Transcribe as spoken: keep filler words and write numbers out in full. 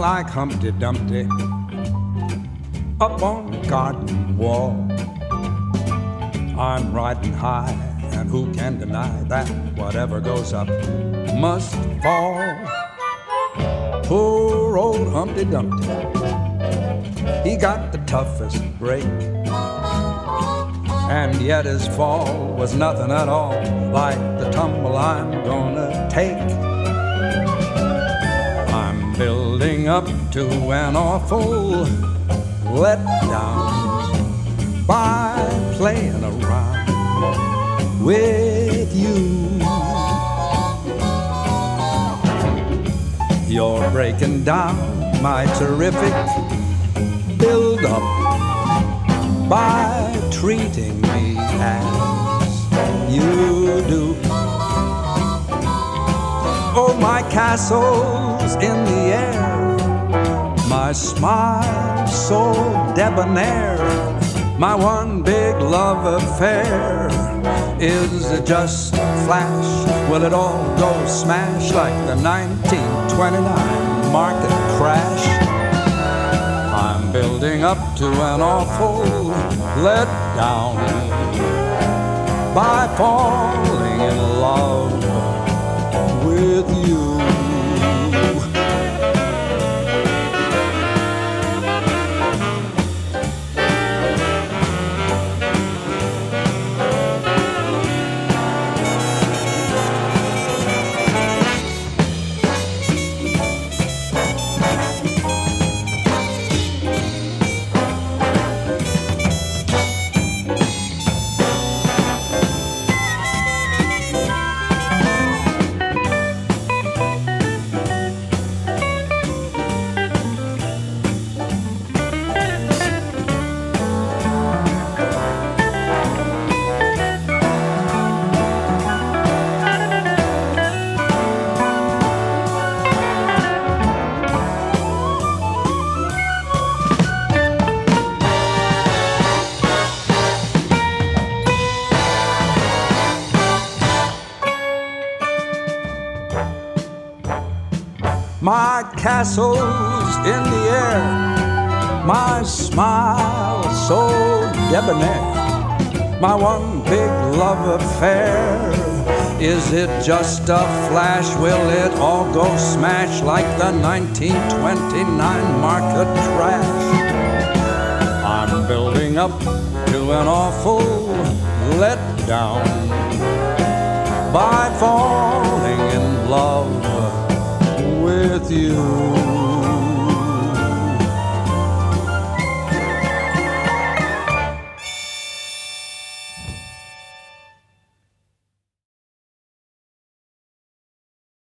like Humpty Dumpty up on the garden wall. I'm riding high, and who can deny that whatever goes up must fall? Poor old Humpty Dumpty, he got the toughest break, and yet his fall was nothing at all like the tumble I'm gonna take. I'm building up to an awful letdown by playing around with you. You're breaking down my terrific build-up by treating me as you do. Oh, my castle's in the air, my smile so debonair, my one big love affair is just a flash. Will it all go smash like the nineteen twenty-nine market crash? I'm building up to an awful letdown by falling in love with you. My castle's in the air, my smile so debonair, my one big love affair. Is it just a flash? Will it all go smash like the nineteen twenty-nine market crash? I'm building up to an awful letdown by fall